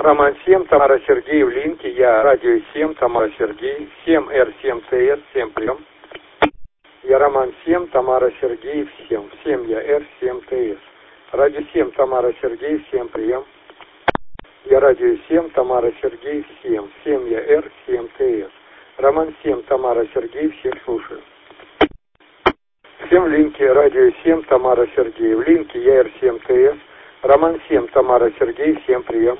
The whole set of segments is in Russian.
Роман 7, Тамара Сергей в линке, я радио 7, Тамара Сергей, 7R7TS, 7 прием. Я Роман 7, Тамара Сергей, 7 я R7TS. Радио 7, Тамара Сергей, 7 прием. Я радио 7, Тамара Сергей, 7 я R7TS. Роман 7, Тамара Сергей, всех слушаю. Всем в линке, радио 7, Тамара Сергей. В линке я R7TS. Роман 7, Тамара Сергей, всем прием.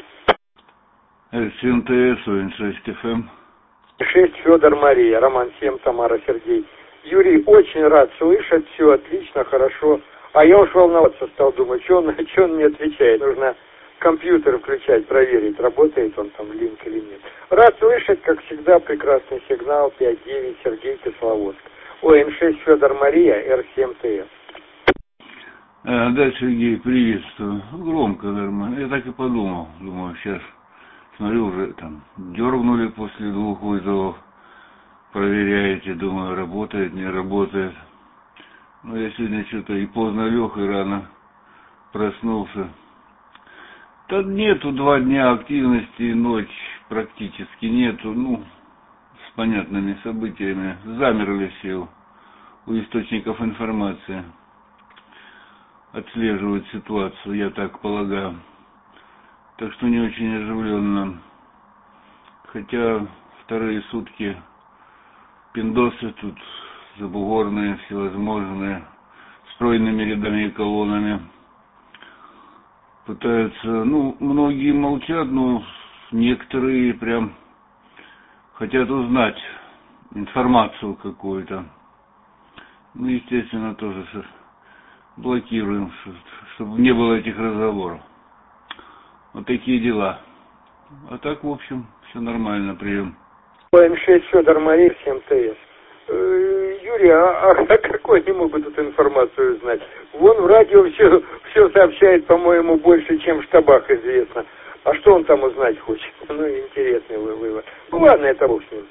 R7TS, ОН6 FM. 6 Федор Мария, Роман 7, Тамара Сергей. Юрий, очень рад слышать, все отлично, хорошо. А я уж волноваться стал, думаю, что он мне отвечает. Нужно компьютер включать, проверить, работает он там, линк или нет. Рад слышать, как всегда, прекрасный сигнал, 5-9, Сергей, Кисловодск. ОН6 Федор Мария, R7TS. Да, Сергей, приветствую. Громко, нормально. Я так и подумал. Думаю, сейчас, смотрю, уже там дергнули после 2 вызовов. Проверяете, думаю, работает, не работает. Но я сегодня что-то и поздно лег, и рано проснулся. Да нету 2 дня активности, ночь практически нету, с понятными событиями. Замерли все у источников информации. Отслеживают ситуацию, я так полагаю. Так что не очень оживленно. Хотя вторые сутки пиндосы тут забугорные, всевозможные, стройными рядами и колоннами. Пытаются, многие молчат, но некоторые прям хотят узнать информацию какую-то. Естественно, тоже блокируем, чтобы не было этих разговоров. Вот такие дела. А так, в общем, все нормально, прием. ОН6 Федор Мария, 7ТС. Юрий, а какой они могут эту информацию узнать? Вон в радио все сообщает, по-моему, больше, чем в штабах известно. А что он там узнать хочет? Интересный вывод. Ладно, это бог с ним.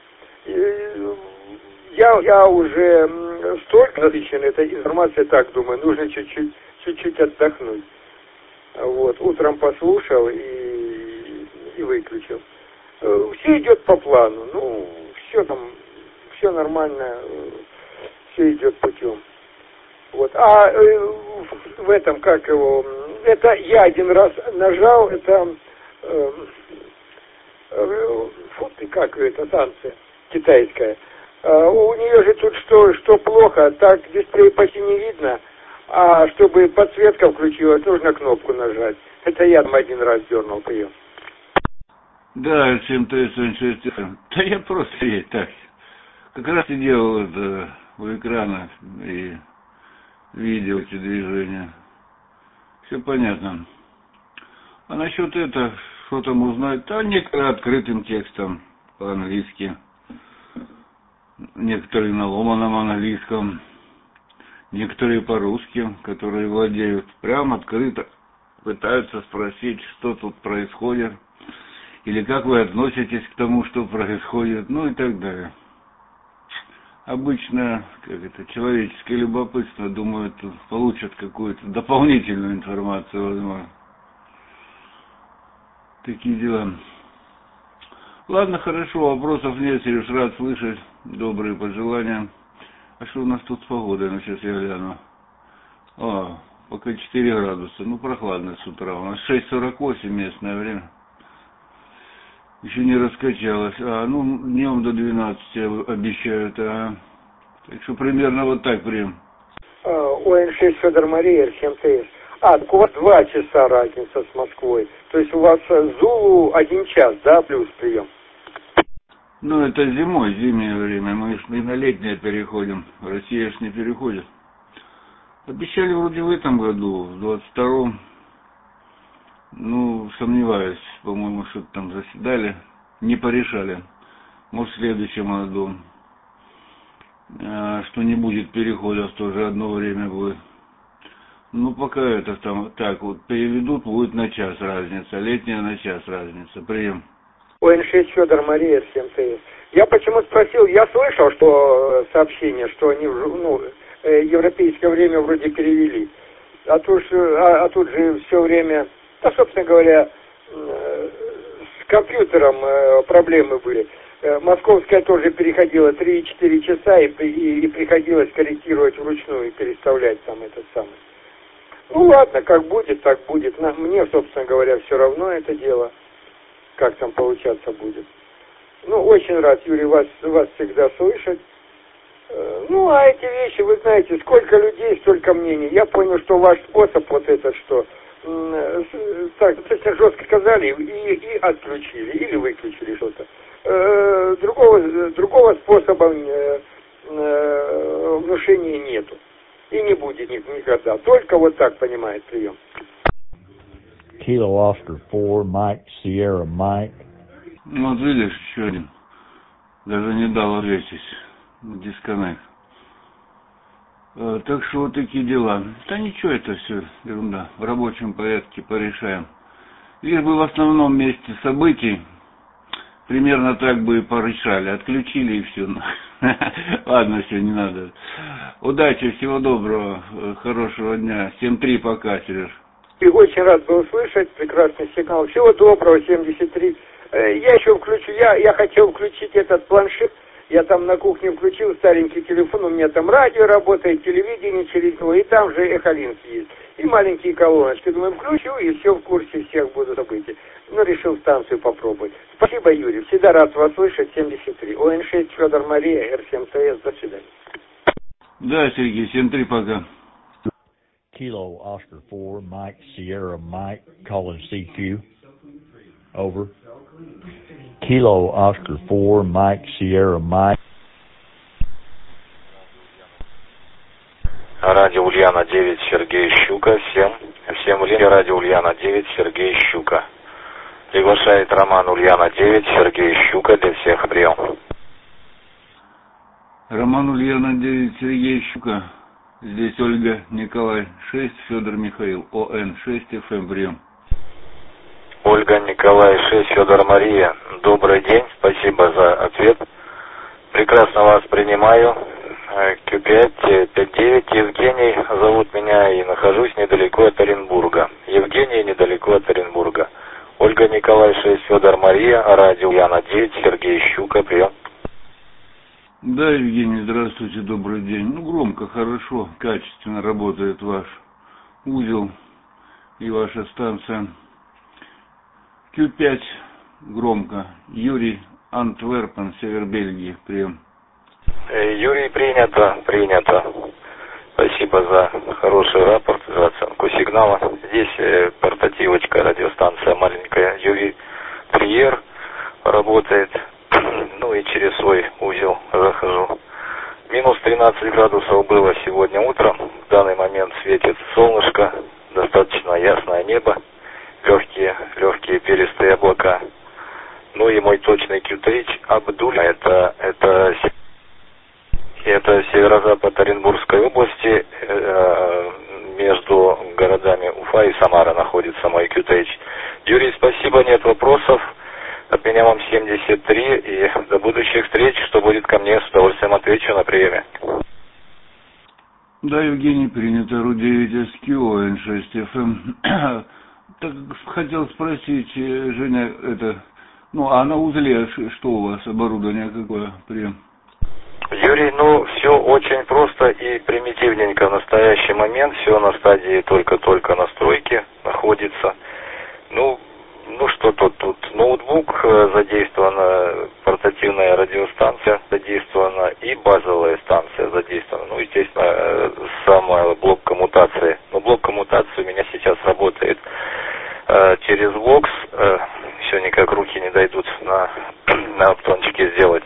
Я уже столько насыщен этой информацией, так думаю, нужно чуть-чуть отдохнуть. Вот, утром послушал и выключил. Все идет по плану, все нормально, все идет путем. Вот, в этом, это я один раз нажал, это, станция китайская. У нее же тут что плохо, так дисплей почти не видно, а чтобы подсветка включилась, нужно кнопку нажать. Это я там один раз дернул ее. Да, R7TS, да я просто так. Как раз и делал это у экрана и видел эти движения. Все понятно. А насчет что там узнать? Да, некоторые открытым текстом по-английски. Некоторые на ломаном английском. Некоторые по-русски, которые владеют. Прям открыто пытаются спросить, что тут происходит. Или как вы относитесь к тому, что происходит, и так далее. Обычно, человеческое любопытство, думают, получат какую-то дополнительную информацию, возможно. Такие дела. Ладно, хорошо, вопросов нет, Сереж, рад слышать, добрые пожелания. А что у нас тут с погодой? Сейчас я гляну. Пока 4 градуса, прохладно с утра. У нас 6:48 местное время. Еще не раскачалось. Днем до 12 обещают. Так что примерно вот так прием. ОН6 Федор Мария, R7TS. У вас 2 часа разница с Москвой. То есть у вас Зулу 1 час, да, плюс прием? Это зимнее время. Мы и на летнее переходим. Россия ж не переходит. Обещали вроде в этом году, в 22-м. Сомневаюсь. По-моему, что-то там заседали. Не порешали. Может, в следующем году. Что не будет переходов, тоже одно время будет. Пока переведут, будет на час разница. Летняя на час разница. Прием. ОН6 Федор Мария, R7TS. Я почему спросил, я слышал, что сообщение, что они европейское время вроде перевели. А тут же все время, собственно говоря, компьютером проблемы были. Московская тоже переходила 3-4 часа и приходилось корректировать вручную и переставлять там этот самый. Ну ладно, как будет, так будет. Мне, собственно говоря, все равно это дело, как там получаться будет. Ну, очень рад, Юрий, вас всегда слышать. Ну, а эти вещи, вы знаете, сколько людей, столько мнений. Я понял, что ваш способ вот этот, что так, достаточно жестко сказали и отключили, или выключили что-то. Другого способа внушения нету. И не будет никогда. Только вот так понимает прием. Kilo Oscar 4, Mike, Sierra, Mike. Вот видишь, еще один. Даже не дал ответить. Дисконнект. Так что вот такие дела. Да ничего, это все ерунда. В рабочем порядке порешаем. Лишь бы в основном месте событий примерно так бы и порешали. Отключили и все. Ладно, все, не надо. Удачи, всего доброго, хорошего дня. 7-3, пока, Сереж. И очень рад был услышать, прекрасный сигнал. Всего доброго, 73. Я еще включу, я хотел включить этот планшет. Я там на кухне включил старенький телефон, у меня там радио работает, телевидение через него, и там же эхолинк есть. И маленькие колоночки. Думаю, включу, и все в курсе всех буду событий. Ну, решил станцию попробовать. Спасибо, Юрий. Всегда рад вас слышать. 73. ОН-6, Федор Мария, Р7ТС. До свидания. Да, Сергей, 7-3, пока. Kilo Oscar 4, Mike, Sierra, Mike, calling CQ. Over. Kilo Oscar 4, Mike, Sierra, Mike. Радио Ульяна 9, Сергей Щука. Всем радио Ульяна 9, Сергей Щука. Приглашает Роман Ульяна 9, Сергей Щука, для всех прием. Роман Ульяна 9, Сергей Щука. Здесь Ольга Николай 6, Федор Михаил, ОН6, ФМ, прием. Ольга Николай 6, Федор Мария. Добрый день, спасибо за ответ. Прекрасно вас принимаю. Q5, 59, Евгений зовут меня и нахожусь недалеко от Оренбурга. Евгений недалеко от Оренбурга. Ольга Николай 6, Федор Мария, радио Ульяна 9, Сергей Щука, прием. Да, Евгений, здравствуйте, добрый день. Ну, громко, хорошо, качественно работает ваш узел и ваша станция. Q5, громко. Юрий, Антверпен, Север Бельгии, прием. Юрий, принято. Спасибо за хороший рапорт, за оценку сигнала. Здесь портативочка, радиостанция маленькая. Юрий Триер работает. Ну и через свой узел захожу. Минус 13 градусов было сегодня утром. В данный момент светит солнышко, достаточно ясное небо, легкие перистые облака. Ну и мой точный QTH Абдуль, это северо-запад Оренбургской области, между городами Уфа и Самара находится мой QTH. Юрий, спасибо, нет вопросов. От меня вам 73, и до будущих встреч, что будет ко мне, с удовольствием отвечу на приеме. Да, Евгений, принято, РУ-9СК, ОН6ФМ. Так, хотел спросить, Женя, а на узле что у вас, оборудование какое, прием? Юрий, все очень просто и примитивненько в настоящий момент, все на стадии только настройки находится. Что тут? Ноутбук задействована, портативная радиостанция задействована и базовая станция задействована. Естественно, сам блок коммутации. Но блок коммутации у меня сейчас работает через Vox. Все никак руки не дойдут на оптончике сделать.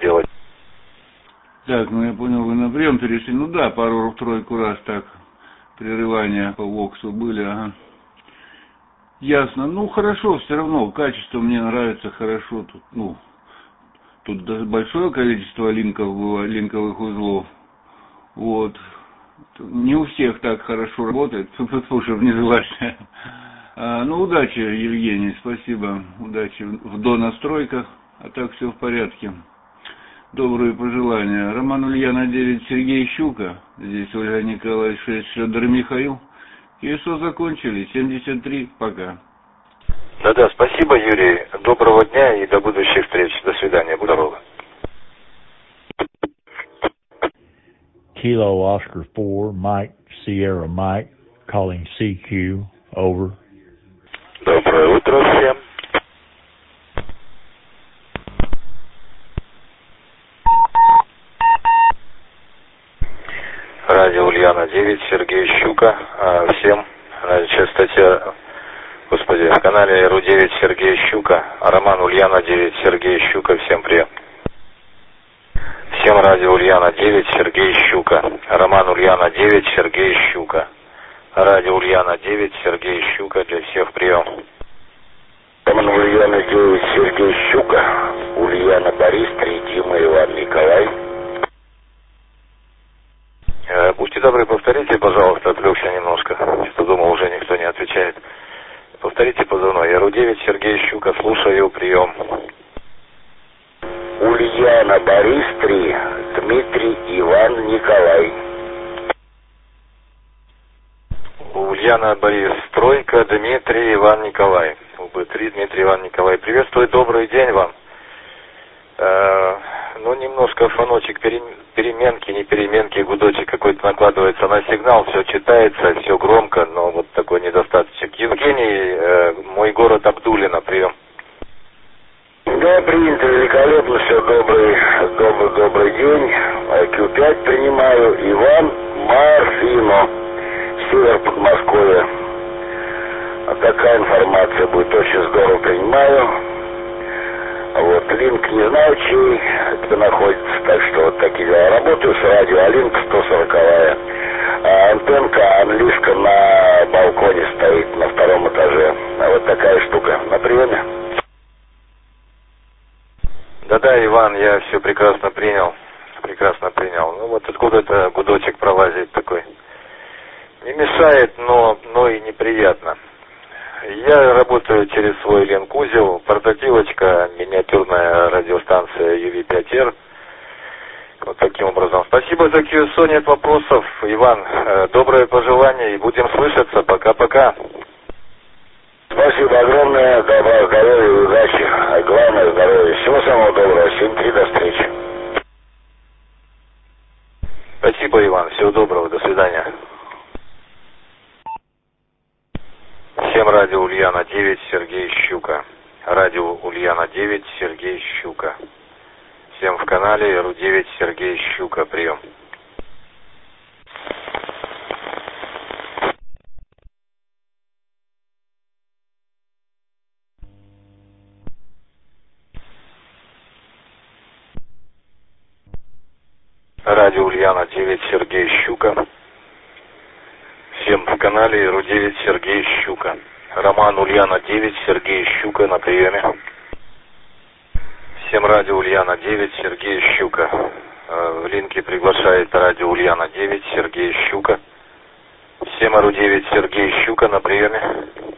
Так, я понял, вы на прием перешли. Пару-тройку раз так прерывания по Воксу были, ага. Ясно. Хорошо, все равно качество мне нравится, хорошо. Тут большое количество линковых узлов. Вот. Не у всех так хорошо работает. Чтобы не желать. Удачи, Евгений, спасибо. Удачи в донастройках. А так все в порядке. Добрые пожелания. Роман Ульяна 9, Сергей Щука. Здесь Ольга Николай 6, Федор Михаил. И что, закончили? 73, пока. Да, спасибо, Юрий. доброго дня и до будущих встреч. До свидания. Будь здоровы. Kilo Oscar 4, Mike Sierra Mike, calling CQ, over. Доброе утро всем. Радио Ульяна 9, Сергей Щука. Всем радиочастоте, господи, в канале РУ-9 Сергей Щука. Роман Ульяна 9, Сергей Щука. Всем привет. Всем радио Ульяна 9, Сергей Щука. Роман Ульяна 9, Сергей Щука. Радио Ульяна 9, Сергей Щука. Для всех прием. Роман Ульяна 9, Сергей Щука. Ульяна Борис 3, Дима Иван Николай. Будьте добры, повторите, пожалуйста, отвлекся немножко. Что думал, уже никто не отвечает. Повторите позывной. РУ-9, Сергей Щука. Слушаю, прием. Ульяна Борис 3, Дмитрий Иван Николай. Ульяна Борис, тройка, Дмитрий Иван Николай. УБ-3, Дмитрий Иван Николай. Приветствую, добрый день вам. Ну, немножко фоночек, переменки, не переменки, гудочек какой-то накладывается на сигнал, все читается, все громко, но вот такой недостаточек. Евгений, мой город Абдулино, прием. Да, принято, великолепно, все, добрый день. IQ5 принимаю. Иван Марфино, север Подмосковья. Такая информация будет, очень здорово принимаю. Вот, линк не знаю, чей это находится, так что вот такие дела. Работаю с радио, а линк 140-я. Антенка английская на балконе стоит, на 2-м этаже. Вот такая штука. На приеме. Да-да, Иван, я все прекрасно принял. Ну вот откуда-то гудочек пролазит такой. Не мешает, но и неприятно. Я работаю через свой линк-узел, портативочка, миниатюрная радиостанция UV5R. Вот таким образом. Спасибо за QSO, нет вопросов. Иван, доброе пожелание и будем слышаться. Пока-пока. Спасибо огромное, добра, здоровья и удачи. А главное здоровья. Всего самого доброго. 7-3, до встречи. Спасибо, Иван. Всего доброго. До свидания. Всем радио Ульяна 9, Сергей Щука. Радио Ульяна 9, Сергей Щука. Всем в канале РУ-9 Сергей Щука. Прием. Радио Ульяна 9, Сергей Щука. Всем в канале РУ-9 Сергей Щука. Роман Ульяна 9, Сергей Щука на приеме. Всем радио Ульяна 9, Сергей Щука. В линке приглашает радио Ульяна 9, Сергей Щука. Всем РУ-9 Сергей Щука на приеме.